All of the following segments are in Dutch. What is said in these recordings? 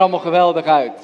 Allemaal geweldig uit.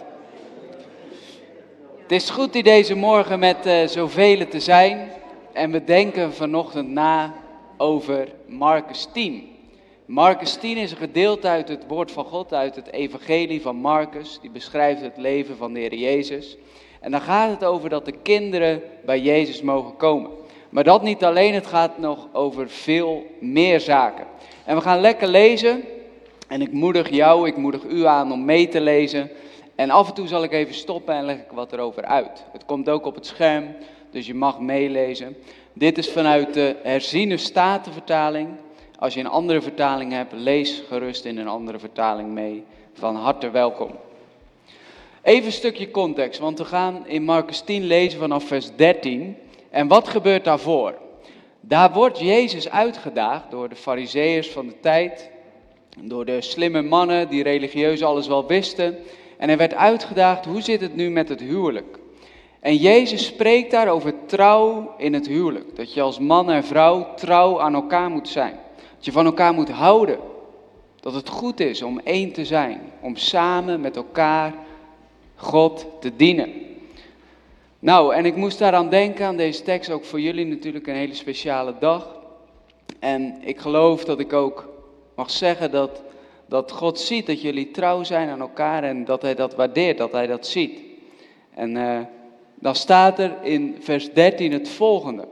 Het is goed hier deze morgen met zoveel te zijn. En we denken vanochtend na over Marcus 10. Marcus 10 is een gedeelte uit het woord van God, uit het evangelie van Marcus. Die beschrijft het leven van de Heer Jezus. En dan gaat het over dat de kinderen bij Jezus mogen komen. Maar dat niet alleen, het gaat nog over veel meer zaken. En we gaan lekker lezen. En ik moedig u aan om mee te lezen. En af en toe zal ik even stoppen en leg ik wat erover uit. Het komt ook op het scherm, dus je mag meelezen. Dit is vanuit de herziene statenvertaling. Als je een andere vertaling hebt, lees gerust in een andere vertaling mee. Van harte welkom. Even een stukje context, want we gaan in Marcus 10 lezen vanaf vers 13. En wat gebeurt daarvoor? Daar wordt Jezus uitgedaagd door de farizeeërs van de tijd. Door de slimme mannen die religieus alles wel wisten. En hij werd uitgedaagd, hoe zit het nu met het huwelijk? En Jezus spreekt daar over trouw in het huwelijk. Dat je als man en vrouw trouw aan elkaar moet zijn. Dat je van elkaar moet houden. Dat het goed is om één te zijn. Om samen met elkaar God te dienen. Nou, en ik moest daaraan denken, aan deze tekst, ook voor jullie natuurlijk een hele speciale dag. En ik geloof dat ik ook mag zeggen dat God ziet dat jullie trouw zijn aan elkaar en dat hij dat waardeert, dat hij dat ziet. En dan staat er in vers 13 het volgende.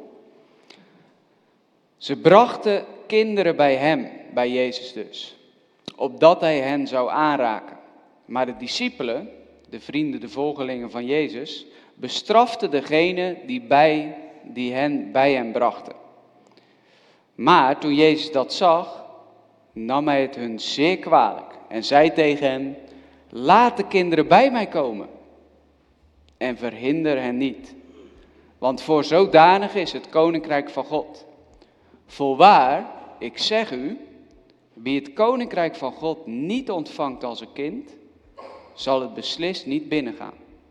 Ze brachten kinderen bij hem, bij Jezus dus, opdat hij hen zou aanraken. Maar de discipelen, de vrienden, de volgelingen van Jezus, bestraften degene die hen bij hem brachten. Maar toen Jezus dat zag, nam hij het hun zeer kwalijk en zei tegen hen: laat de kinderen bij mij komen en verhinder hen niet. Want voor zodanig is het koninkrijk van God. Voorwaar, ik zeg u, wie het koninkrijk van God niet ontvangt als een kind, zal het beslist niet binnengaan.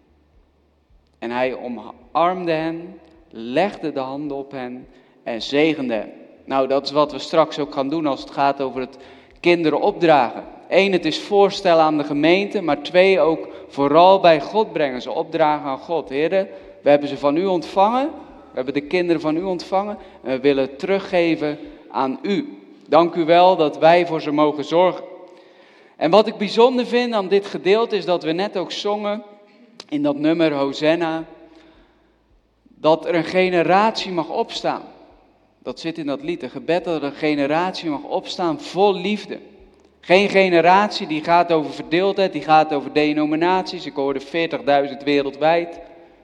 En hij omarmde hen, legde de handen op hen en zegende hen. Nou, dat is wat we straks ook gaan doen als het gaat over het kinderen opdragen. 1, het is voorstellen aan de gemeente, maar 2, ook vooral bij God brengen. Ze opdragen aan God. Heren, we hebben ze van u ontvangen, we hebben de kinderen van u ontvangen en we willen het teruggeven aan u. Dank u wel dat wij voor ze mogen zorgen. En wat ik bijzonder vind aan dit gedeelte is dat we net ook zongen in dat nummer Hosanna, dat er een generatie mag opstaan. Dat zit in dat lied, een gebed dat er een generatie mag opstaan vol liefde. Geen generatie die gaat over verdeeldheid, die gaat over denominaties. Ik hoorde 40.000 wereldwijd.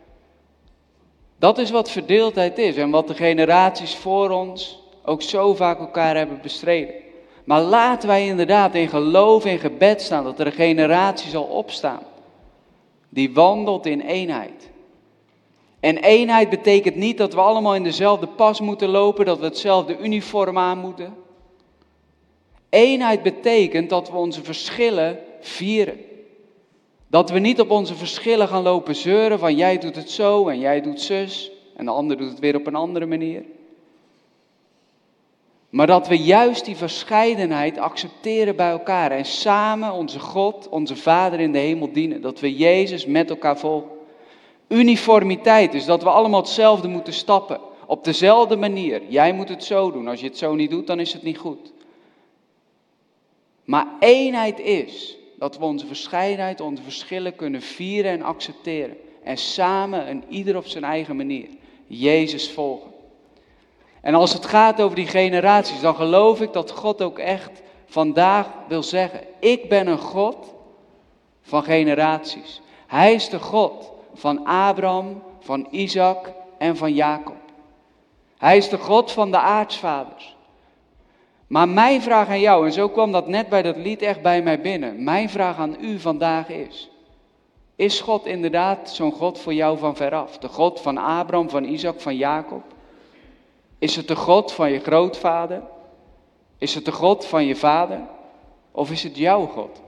Dat is wat verdeeldheid is en wat de generaties voor ons ook zo vaak elkaar hebben bestreden. Maar laten wij inderdaad in geloof en gebed staan dat er een generatie zal opstaan. Die wandelt in eenheid. En eenheid betekent niet dat we allemaal in dezelfde pas moeten lopen, dat we hetzelfde uniform aan moeten. Eenheid betekent dat we onze verschillen vieren. Dat we niet op onze verschillen gaan lopen zeuren van jij doet het zo en jij doet zus en de ander doet het weer op een andere manier. Maar dat we juist die verscheidenheid accepteren bij elkaar en samen onze God, onze Vader in de hemel dienen. Dat we Jezus met elkaar volgen. Uniformiteit, dus dat we allemaal hetzelfde moeten stappen. Op dezelfde manier. Jij moet het zo doen. Als je het zo niet doet, dan is het niet goed. Maar eenheid is dat we onze verscheidenheid, onze verschillen kunnen vieren en accepteren. En samen en ieder op zijn eigen manier Jezus volgen. En als het gaat over die generaties, dan geloof ik dat God ook echt vandaag wil zeggen: ik ben een God van generaties. Hij is de God van Abraham, van Isaac en van Jacob. Hij is de God van de aartsvaders. Maar mijn vraag aan jou, en zo kwam dat net bij dat lied echt bij mij binnen. Mijn vraag aan u vandaag is God inderdaad zo'n God voor jou van veraf? De God van Abraham, van Isaac, van Jacob? Is het de God van je grootvader? Is het de God van je vader? Of is het jouw God?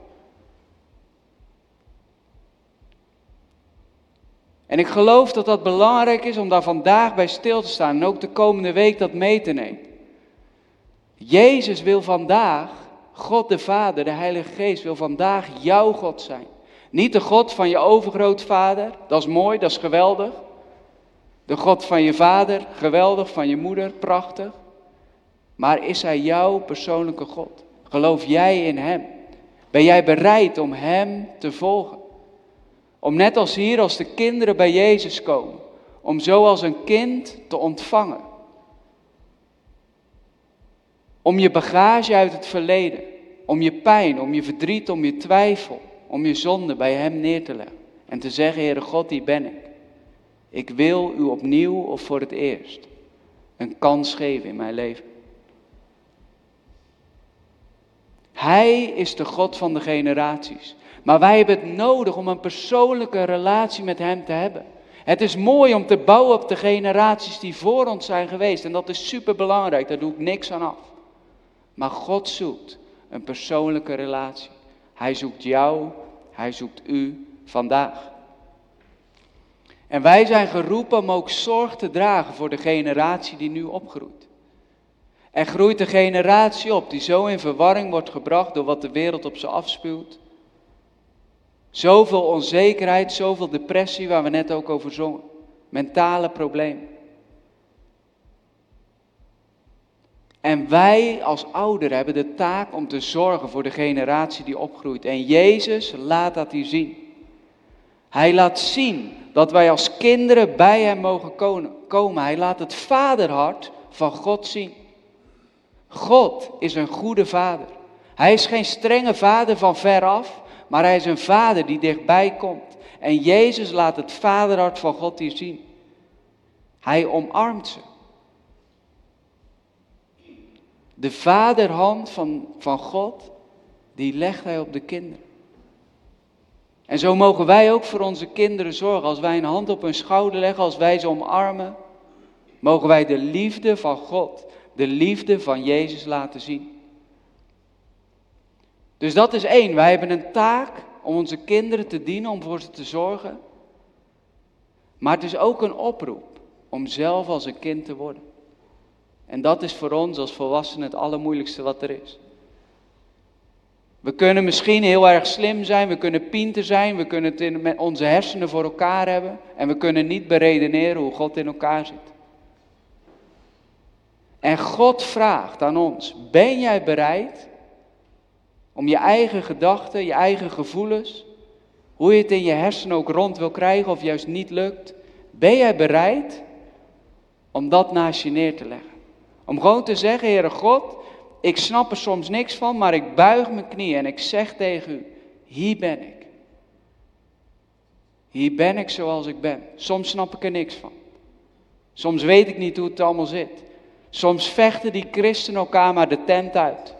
En ik geloof dat dat belangrijk is om daar vandaag bij stil te staan en ook de komende week dat mee te nemen. Jezus wil vandaag, God de Vader, de Heilige Geest wil vandaag jouw God zijn. Niet de God van je overgrootvader, dat is mooi, dat is geweldig. De God van je vader, geweldig, van je moeder, prachtig. Maar is hij jouw persoonlijke God? Geloof jij in hem? Ben jij bereid om hem te volgen? Om net als hier, als de kinderen bij Jezus komen, om zo als een kind te ontvangen. Om je bagage uit het verleden, om je pijn, om je verdriet, om je twijfel, om je zonde bij hem neer te leggen. En te zeggen, Heere God, hier ben ik. Ik wil u opnieuw of voor het eerst een kans geven in mijn leven. Hij is de God van de generaties. Maar wij hebben het nodig om een persoonlijke relatie met hem te hebben. Het is mooi om te bouwen op de generaties die voor ons zijn geweest. En dat is superbelangrijk, daar doe ik niks aan af. Maar God zoekt een persoonlijke relatie. Hij zoekt jou, hij zoekt u vandaag. En wij zijn geroepen om ook zorg te dragen voor de generatie die nu opgroeit. Er groeit een generatie op die zo in verwarring wordt gebracht door wat de wereld op ze afspuwt. Zoveel onzekerheid, zoveel depressie, waar we net ook over zongen. Mentale problemen. En wij als ouderen hebben de taak om te zorgen voor de generatie die opgroeit. En Jezus laat dat hier zien. Hij laat zien dat wij als kinderen bij hem mogen komen. Hij laat het vaderhart van God zien. God is een goede vader. Hij is geen strenge vader van veraf, maar hij is een vader die dichtbij komt. En Jezus laat het vaderhart van God hier zien. Hij omarmt ze. De vaderhand van God, die legt hij op de kinderen. En zo mogen wij ook voor onze kinderen zorgen. Als wij een hand op hun schouder leggen, als wij ze omarmen, mogen wij de liefde van God, de liefde van Jezus laten zien. Dus dat is één. Wij hebben een taak om onze kinderen te dienen, om voor ze te zorgen. Maar het is ook een oproep om zelf als een kind te worden. En dat is voor ons als volwassenen het allermoeilijkste wat er is. We kunnen misschien heel erg slim zijn, we kunnen pinter zijn, we kunnen het met onze hersenen voor elkaar hebben. En we kunnen niet beredeneren hoe God in elkaar zit. En God vraagt aan ons, ben jij bereid om je eigen gedachten, je eigen gevoelens, hoe je het in je hersenen ook rond wil krijgen of juist niet lukt, ben jij bereid om dat naast je neer te leggen? Om gewoon te zeggen, Heere God, ik snap er soms niks van, maar ik buig mijn knieën en ik zeg tegen u, hier ben ik. Hier ben ik zoals ik ben. Soms snap ik er niks van. Soms weet ik niet hoe het allemaal zit. Soms vechten die christenen elkaar maar de tent uit.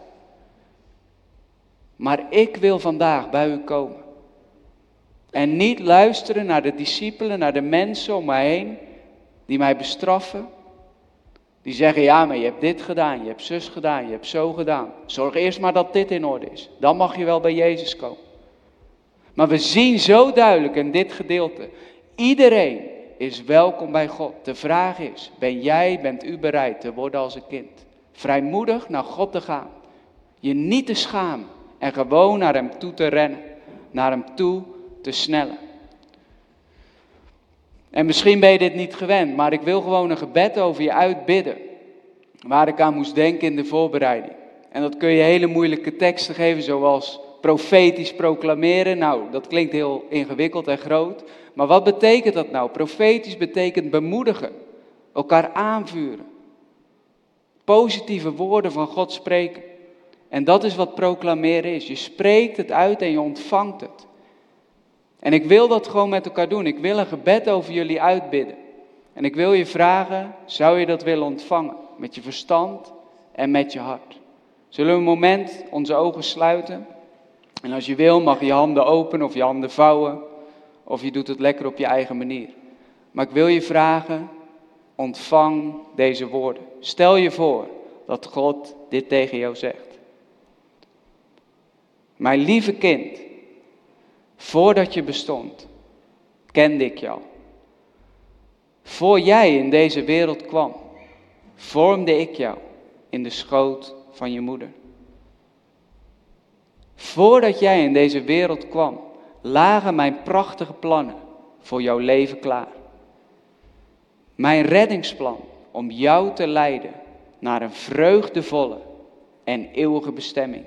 Maar ik wil vandaag bij u komen. En niet luisteren naar de discipelen, naar de mensen om mij heen, die mij bestraffen. Die zeggen, ja, maar je hebt dit gedaan, je hebt zus gedaan, je hebt zo gedaan. Zorg eerst maar dat dit in orde is. Dan mag je wel bij Jezus komen. Maar we zien zo duidelijk in dit gedeelte, iedereen is welkom bij God. De vraag is, bent u bereid te worden als een kind? Vrijmoedig naar God te gaan. Je niet te schamen en gewoon naar hem toe te rennen. Naar hem toe te snellen. En misschien ben je dit niet gewend, maar ik wil gewoon een gebed over je uitbidden. Waar ik aan moest denken in de voorbereiding. En dat kun je hele moeilijke teksten geven, zoals profetisch proclameren. Nou, dat klinkt heel ingewikkeld en groot. Maar wat betekent dat nou? Profetisch betekent bemoedigen, elkaar aanvuren. Positieve woorden van God spreken. En dat is wat proclameren is. Je spreekt het uit en je ontvangt het. En ik wil dat gewoon met elkaar doen. Ik wil een gebed over jullie uitbidden. En ik wil je vragen, zou je dat willen ontvangen? Met je verstand en met je hart. Zullen we een moment onze ogen sluiten? En als je wil mag je je handen openen of je handen vouwen. Of je doet het lekker op je eigen manier. Maar ik wil je vragen, ontvang deze woorden. Stel je voor dat God dit tegen jou zegt. Mijn lieve kind, voordat je bestond, kende ik jou. Voor jij in deze wereld kwam, vormde ik jou in de schoot van je moeder. Voordat jij in deze wereld kwam, lagen mijn prachtige plannen voor jouw leven klaar. Mijn reddingsplan om jou te leiden naar een vreugdevolle en eeuwige bestemming.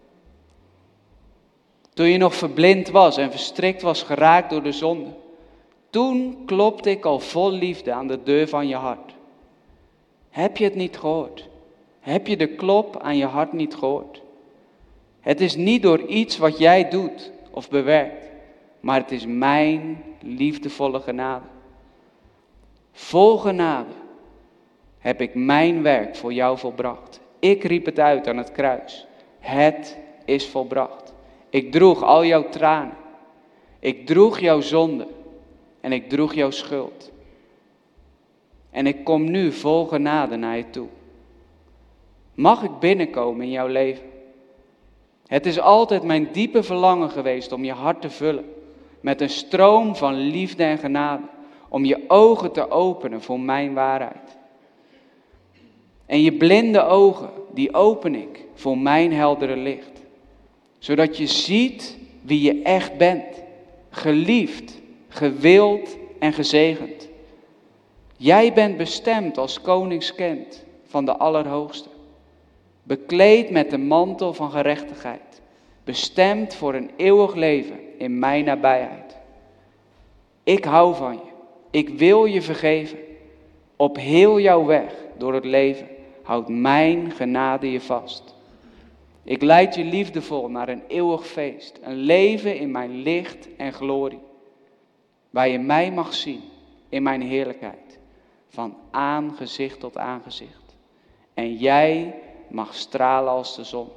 Toen je nog verblind was en verstrikt was geraakt door de zonde, toen klopte ik al vol liefde aan de deur van je hart. Heb je het niet gehoord? Heb je de klop aan je hart niet gehoord? Het is niet door iets wat jij doet of bewerkt, maar het is mijn liefdevolle genade. Vol genade heb ik mijn werk voor jou volbracht. Ik riep het uit aan het kruis. Het is volbracht. Ik droeg al jouw tranen. Ik droeg jouw zonde. En ik droeg jouw schuld. En ik kom nu vol genade naar je toe. Mag ik binnenkomen in jouw leven? Het is altijd mijn diepe verlangen geweest om je hart te vullen met een stroom van liefde en genade. Om je ogen te openen voor mijn waarheid. En je blinde ogen, die open ik voor mijn heldere licht. Zodat je ziet wie je echt bent. Geliefd, gewild en gezegend. Jij bent bestemd als koningskind van de Allerhoogste. Bekleed met de mantel van gerechtigheid. Bestemd voor een eeuwig leven in mijn nabijheid. Ik hou van je. Ik wil je vergeven. Op heel jouw weg door het leven houdt mijn genade je vast. Ik leid je liefdevol naar een eeuwig feest. Een leven in mijn licht en glorie. Waar je mij mag zien in mijn heerlijkheid. Van aangezicht tot aangezicht. En jij mag stralen als de zon.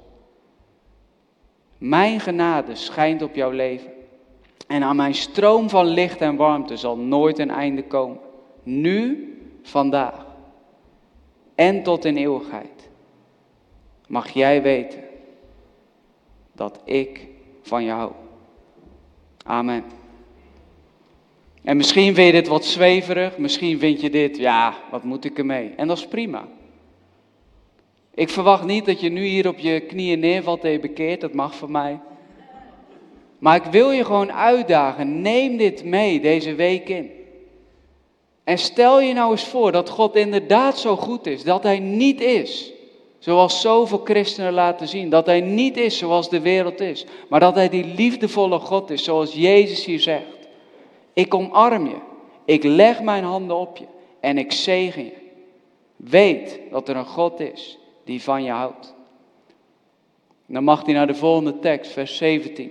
Mijn genade schijnt op jouw leven. En aan mijn stroom van licht en warmte zal nooit een einde komen. Nu, vandaag en tot in eeuwigheid mag jij weten dat ik van je hou. Amen. En misschien vind je dit wat zweverig, misschien vind je dit, ja, wat moet ik ermee? En dat is prima. Ik verwacht niet dat je nu hier op je knieën neervalt en je bekeert, dat mag van mij. Maar ik wil je gewoon uitdagen, neem dit mee deze week in. En stel je nou eens voor dat God inderdaad zo goed is, dat hij niet is zoals zoveel christenen laten zien. Dat hij niet is zoals de wereld is, maar dat hij die liefdevolle God is zoals Jezus hier zegt. Ik omarm je, ik leg mijn handen op je en ik zegen je. Weet dat er een God is die van je houdt. Dan mag hij naar de volgende tekst, vers 17.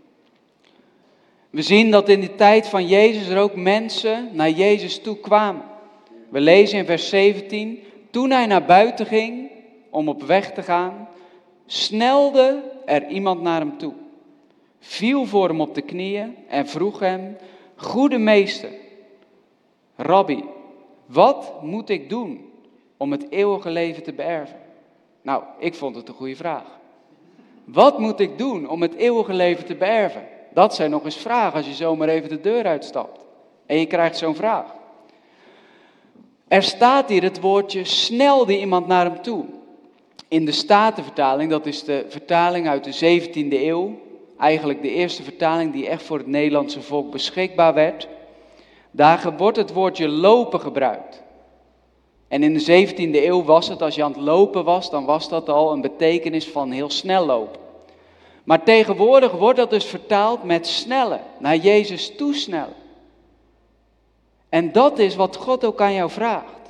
We zien dat in de tijd van Jezus er ook mensen naar Jezus toe kwamen. We lezen in vers 17. Toen hij naar buiten ging om op weg te gaan, snelde er iemand naar hem toe. Viel voor hem op de knieën en vroeg hem, goede meester, rabbi, wat moet ik doen om het eeuwige leven te beërven? Nou, ik vond het een goede vraag. Wat moet ik doen om het eeuwige leven te beërven? Dat zijn nog eens vragen als je zomaar even de deur uitstapt. En je krijgt zo'n vraag. Er staat hier het woordje snelde iemand naar hem toe. In de Statenvertaling, dat is de vertaling uit de 17e eeuw. Eigenlijk de eerste vertaling die echt voor het Nederlandse volk beschikbaar werd. Daar wordt het woordje lopen gebruikt. En in de 17e eeuw was het, als je aan het lopen was, dan was dat al een betekenis van heel snel lopen. Maar tegenwoordig wordt dat dus vertaald met snellen, naar Jezus toesnellen. En dat is wat God ook aan jou vraagt.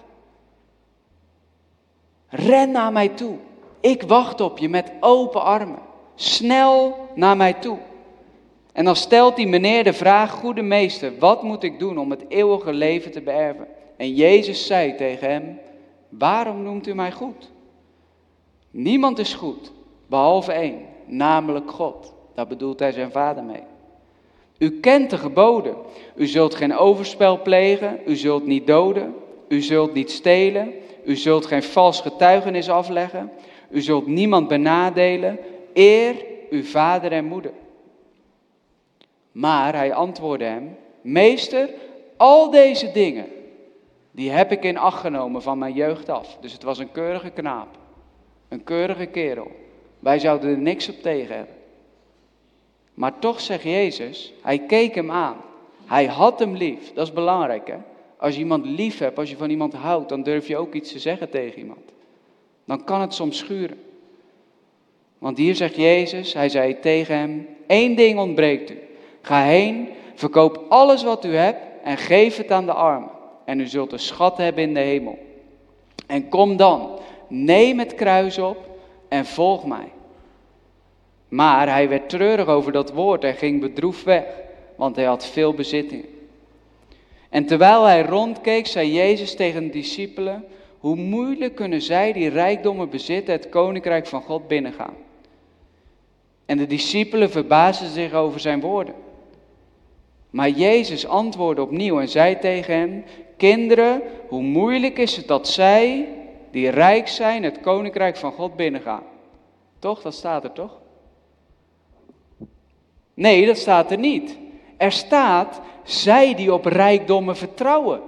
Ren naar mij toe. Ik wacht op je met open armen. Snel naar mij toe. En dan stelt die meneer de vraag, goede meester, wat moet ik doen om het eeuwige leven te beërven? En Jezus zei tegen hem, waarom noemt u mij goed? Niemand is goed, behalve één, namelijk God. Daar bedoelt hij zijn vader mee. U kent de geboden. U zult geen overspel plegen, u zult niet doden, u zult niet stelen, u zult geen vals getuigenis afleggen, u zult niemand benadelen, eer uw vader en moeder. Maar hij antwoordde hem, meester, al deze dingen, die heb ik in acht genomen van mijn jeugd af. Dus het was een keurige knaap, een keurige kerel. Wij zouden er niks op tegen hebben. Maar toch zegt Jezus, hij keek hem aan. Hij had hem lief. Dat is belangrijk, hè. Als je iemand lief hebt, als je van iemand houdt, dan durf je ook iets te zeggen tegen iemand. Dan kan het soms schuren. Want hier zegt Jezus, hij zei tegen hem, 1 ding ontbreekt u. Ga heen, verkoop alles wat u hebt en geef het aan de armen. En u zult een schat hebben in de hemel. En kom dan, neem het kruis op en volg mij. Maar hij werd treurig over dat woord en ging bedroefd weg, want hij had veel bezittingen. En terwijl hij rondkeek, zei Jezus tegen de discipelen, hoe moeilijk kunnen zij die rijkdommen bezitten het koninkrijk van God binnengaan? En de discipelen verbaasden zich over zijn woorden. Maar Jezus antwoordde opnieuw en zei tegen hen, kinderen, hoe moeilijk is het dat zij, die rijk zijn, het koninkrijk van God binnengaan? Toch? Dat staat er toch? Nee, dat staat er niet. Er staat, zij die op rijkdommen vertrouwen.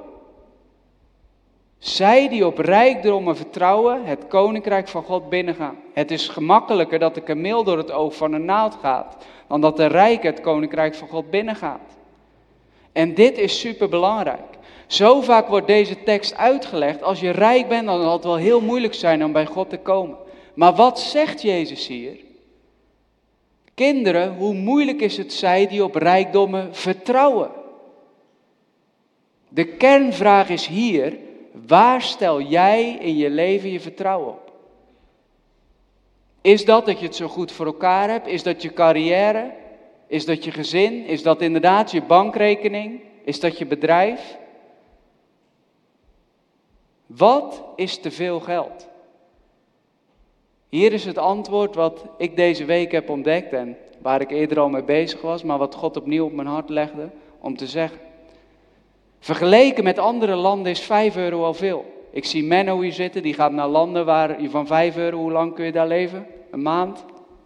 Zij die op rijkdommen vertrouwen, het koninkrijk van God binnengaan. Het is gemakkelijker dat de kameel door het oog van een naald gaat, dan dat de rijke het koninkrijk van God binnengaat. En dit is superbelangrijk. Zo vaak wordt deze tekst uitgelegd, als je rijk bent, dan zal het wel heel moeilijk zijn om bij God te komen. Maar wat zegt Jezus hier? Kinderen, hoe moeilijk is het zij die op rijkdommen vertrouwen? De kernvraag is hier, waar stel jij in je leven je vertrouwen op? Is dat je het zo goed voor elkaar hebt? Is dat je carrière? Is dat je gezin? Is dat inderdaad je bankrekening? Is dat je bedrijf? Wat is te veel geld? Hier is het antwoord wat ik deze week heb ontdekt en waar ik eerder al mee bezig was, maar wat God opnieuw op mijn hart legde om te zeggen. Vergeleken met andere landen is 5 euro al veel. Ik zie Menno hier zitten, die gaat naar landen waar je van 5 euro, hoe lang kun je daar leven? Een maand?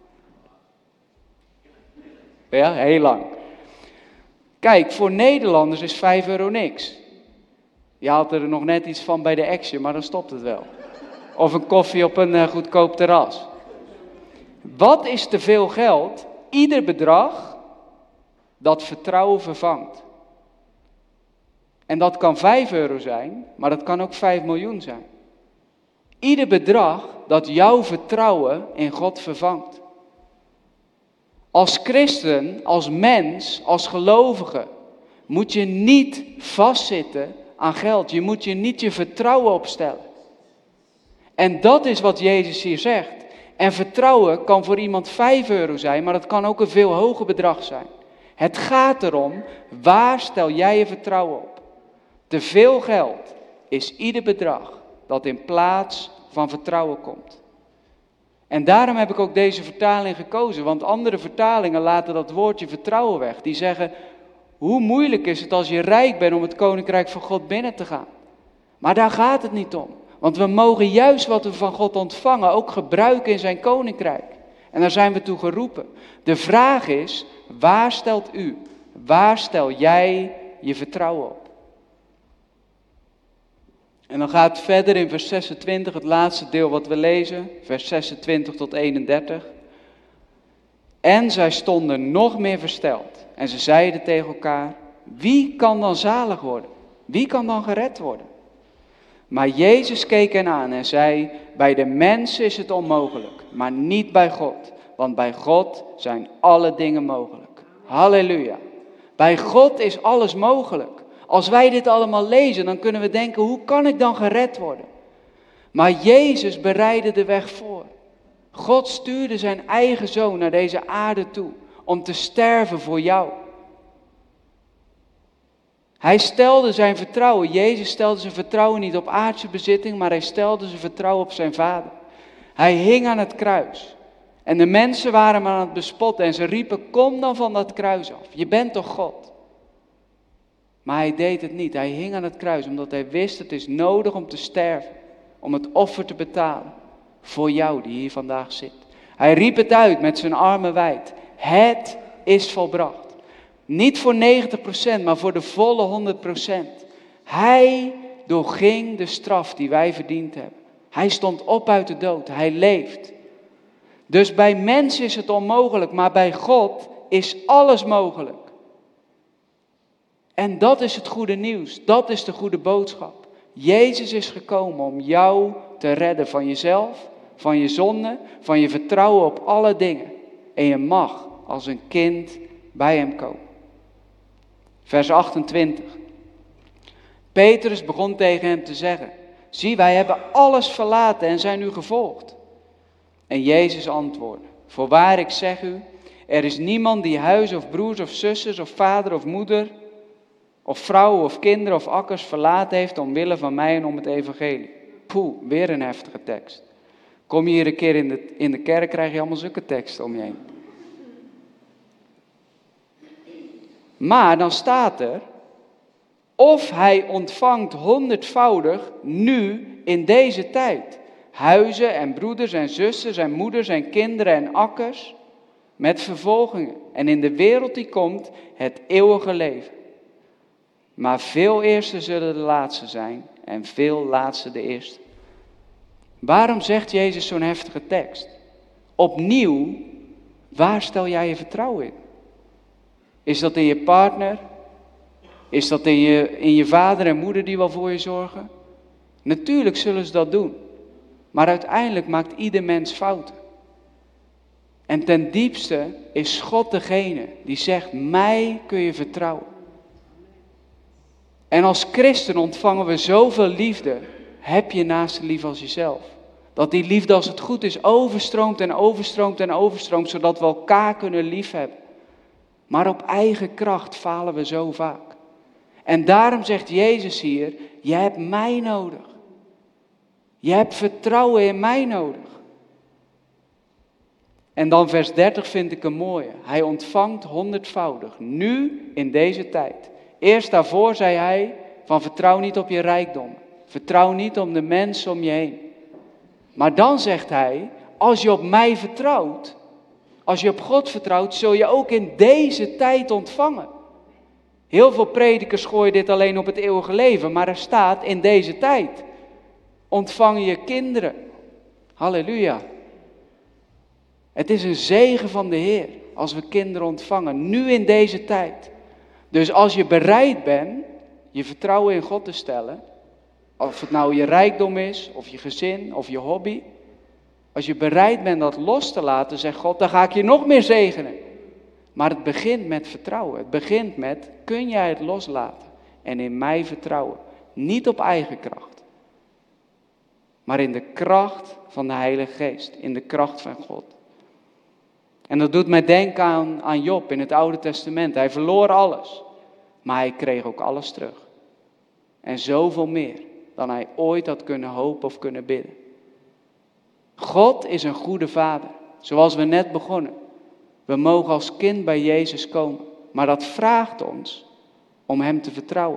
Ja, heel lang. Kijk, voor Nederlanders is 5 euro niks. Je haalt er nog net iets van bij de Action, maar dan stopt het wel. Of een koffie op een goedkoop terras. Wat is te veel geld? Ieder bedrag dat vertrouwen vervangt. En dat kan 5 euro zijn, maar dat kan ook 5 miljoen zijn. Ieder bedrag dat jouw vertrouwen in God vervangt. Als christen, als mens, als gelovige, moet je niet vastzitten aan geld. Je moet je niet je vertrouwen opstellen. En dat is wat Jezus hier zegt. En vertrouwen kan voor iemand 5 euro zijn, maar het kan ook een veel hoger bedrag zijn. Het gaat erom, waar stel jij je vertrouwen op? Te veel geld is ieder bedrag dat in plaats van vertrouwen komt. En daarom heb ik ook deze vertaling gekozen, want andere vertalingen laten dat woordje vertrouwen weg. Die zeggen, hoe moeilijk is het als je rijk bent om het koninkrijk van God binnen te gaan? Maar daar gaat het niet om. Want we mogen juist wat we van God ontvangen ook gebruiken in zijn koninkrijk. En daar zijn we toe geroepen. De vraag is, waar stel jij je vertrouwen op? En dan gaat het verder in vers 26, het laatste deel wat we lezen, vers 26 tot 31. En zij stonden nog meer versteld. En ze zeiden tegen elkaar, wie kan dan zalig worden? Wie kan dan gered worden? Maar Jezus keek hen aan en zei, bij de mensen is het onmogelijk, maar niet bij God. Want bij God zijn alle dingen mogelijk. Halleluja. Bij God is alles mogelijk. Als wij dit allemaal lezen, dan kunnen we denken, hoe kan ik dan gered worden? Maar Jezus bereidde de weg voor. God stuurde zijn eigen zoon naar deze aarde toe, om te sterven voor jou. Hij stelde zijn vertrouwen, Jezus stelde zijn vertrouwen niet op aardse bezitting, maar hij stelde zijn vertrouwen op zijn Vader. Hij hing aan het kruis. En de mensen waren hem aan het bespotten en ze riepen, kom dan van dat kruis af, je bent toch God? Maar hij deed het niet, hij hing aan het kruis, omdat hij wist, het is nodig om te sterven, om het offer te betalen voor jou die hier vandaag zit. Hij riep het uit met zijn armen wijd, het is volbracht. Niet voor 90%, maar voor de volle 100%. Hij doorging de straf die wij verdiend hebben. Hij stond op uit de dood, hij leeft. Dus bij mensen is het onmogelijk, maar bij God is alles mogelijk. En dat is het goede nieuws. Dat is de goede boodschap. Jezus is gekomen om jou te redden van jezelf, van je zonde, van je vertrouwen op alle dingen. En je mag als een kind bij hem komen. Vers 28. Petrus begon tegen hem te zeggen: zie, wij hebben alles verlaten en zijn u gevolgd. En Jezus antwoordde: voorwaar, ik zeg u, er is niemand die huis of broers of zusters of vader of moeder of vrouwen of kinderen of akkers verlaten heeft omwille van mij en om het evangelie. Poeh, weer een heftige tekst. Kom je hier een keer in de kerk, krijg je allemaal zulke teksten om je heen. Maar dan staat er: of hij ontvangt 100voudig nu in deze tijd. Huizen en broeders en zusters en moeders en kinderen en akkers met vervolgingen. En in de wereld die komt het eeuwige leven. Maar veel eersten zullen de laatste zijn en veel laatste de eerste. Waarom zegt Jezus zo'n heftige tekst? Opnieuw, waar stel jij je vertrouwen in? Is dat in je partner? Is dat in je vader en moeder die wel voor je zorgen? Natuurlijk zullen ze dat doen. Maar uiteindelijk maakt ieder mens fouten. En ten diepste is God degene die zegt: mij kun je vertrouwen. En als christen ontvangen we zoveel liefde. Heb je naaste lief als jezelf. Dat die liefde, als het goed is, overstroomt en overstroomt en overstroomt, zodat we elkaar kunnen liefhebben. Maar op eigen kracht falen we zo vaak. En daarom zegt Jezus hier: je hebt mij nodig. Je hebt vertrouwen in mij nodig. En dan vers 30 vind ik een mooie. Hij ontvangt 100voudig, nu in deze tijd. Eerst daarvoor zei hij: van vertrouw niet op je rijkdom. Vertrouw niet op de mensen om je heen. Maar dan zegt hij: als je op mij vertrouwt, als je op God vertrouwt, zul je ook in deze tijd ontvangen. Heel veel predikers gooien dit alleen op het eeuwige leven, maar er staat: in deze tijd ontvang je kinderen. Halleluja. Het is een zegen van de Heer als we kinderen ontvangen, nu in deze tijd. Dus als je bereid bent je vertrouwen in God te stellen, of het nou je rijkdom is, of je gezin, of je hobby. Als je bereid bent dat los te laten, zegt God: dan ga ik je nog meer zegenen. Maar het begint met vertrouwen. Het begint met: kun jij het loslaten en in mij vertrouwen. Niet op eigen kracht, maar in de kracht van de Heilige Geest. In de kracht van God. En dat doet mij denken aan Job in het Oude Testament. Hij verloor alles, maar hij kreeg ook alles terug. En zoveel meer dan hij ooit had kunnen hopen of kunnen bidden. God is een goede vader, zoals we net begonnen. We mogen als kind bij Jezus komen, maar dat vraagt ons om hem te vertrouwen.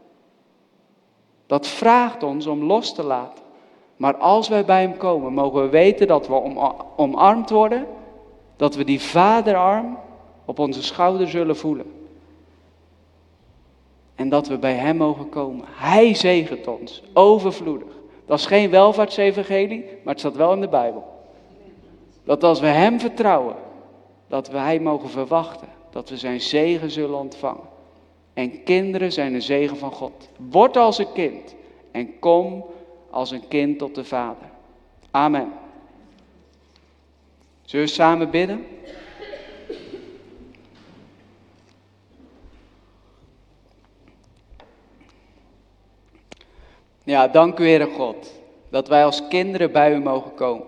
Dat vraagt ons om los te laten. Maar als wij bij hem komen, mogen we weten dat we omarmd worden, dat we die vaderarm op onze schouder zullen voelen. En dat we bij hem mogen komen. Hij zegent ons, overvloedig. Dat is geen welvaartsevangelie, maar het staat wel in de Bijbel. Dat als we hem vertrouwen, dat wij mogen verwachten dat we zijn zegen zullen ontvangen. En kinderen zijn een zegen van God. Word als een kind en kom als een kind tot de Vader. Amen. Zullen we samen bidden? Ja, dank u, Heere God, dat wij als kinderen bij u mogen komen.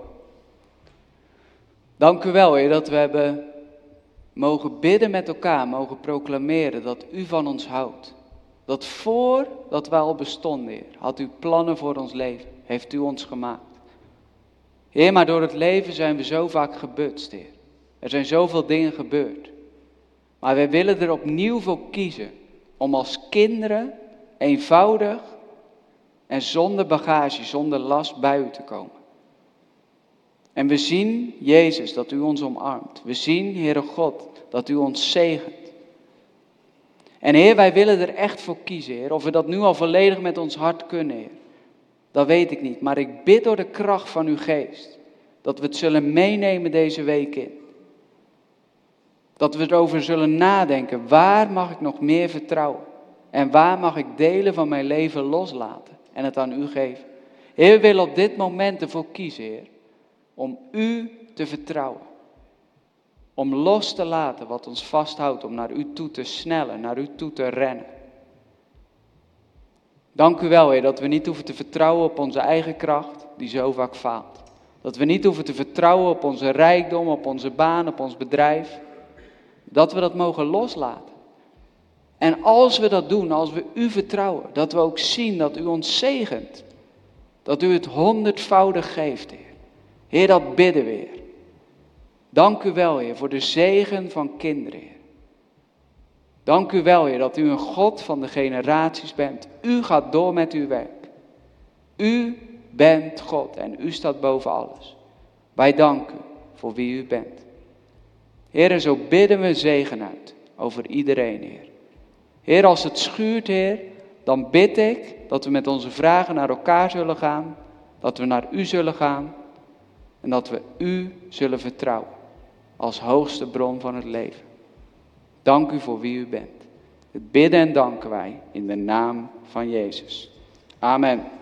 Dank u wel, Heer, dat we hebben mogen bidden met elkaar, mogen proclameren dat u van ons houdt. Dat voordat wij al bestonden, Heer, had u plannen voor ons leven, heeft u ons gemaakt. Heer, maar door het leven zijn we zo vaak gebutst, Heer. Er zijn zoveel dingen gebeurd. Maar wij willen er opnieuw voor kiezen om als kinderen eenvoudig en zonder bagage, zonder last bij u te komen. En we zien, Jezus, dat u ons omarmt. We zien, Heere God, dat u ons zegent. En Heer, wij willen er echt voor kiezen, Heer. Of we dat nu al volledig met ons hart kunnen, Heer. Dat weet ik niet. Maar ik bid door de kracht van uw geest, dat we het zullen meenemen deze week in. Dat we erover zullen nadenken, waar mag ik nog meer vertrouwen? En waar mag ik delen van mijn leven loslaten en het aan u geven? Heer, we willen op dit moment ervoor kiezen, Heer, om u te vertrouwen. Om los te laten wat ons vasthoudt, om naar u toe te snellen, naar u toe te rennen. Dank u wel, Heer, dat we niet hoeven te vertrouwen op onze eigen kracht, die zo vaak faalt. Dat we niet hoeven te vertrouwen op onze rijkdom, op onze baan, op ons bedrijf. Dat we dat mogen loslaten. En als we dat doen, als we u vertrouwen, dat we ook zien dat u ons zegent. Dat u het 100-voudig geeft, Heer. Heer, dat bidden we, Heer. Dank u wel, Heer, voor de zegen van kinderen, Heer. Dank u wel, Heer, dat u een God van de generaties bent. U gaat door met uw werk. U bent God en u staat boven alles. Wij danken u voor wie u bent. Heer, en zo bidden we zegen uit over iedereen, Heer. Heer, als het schuurt, Heer, dan bid ik dat we met onze vragen naar elkaar zullen gaan. Dat we naar u zullen gaan. En dat we u zullen vertrouwen als hoogste bron van het leven. Dank u voor wie u bent. Het bidden en danken wij in de naam van Jezus. Amen.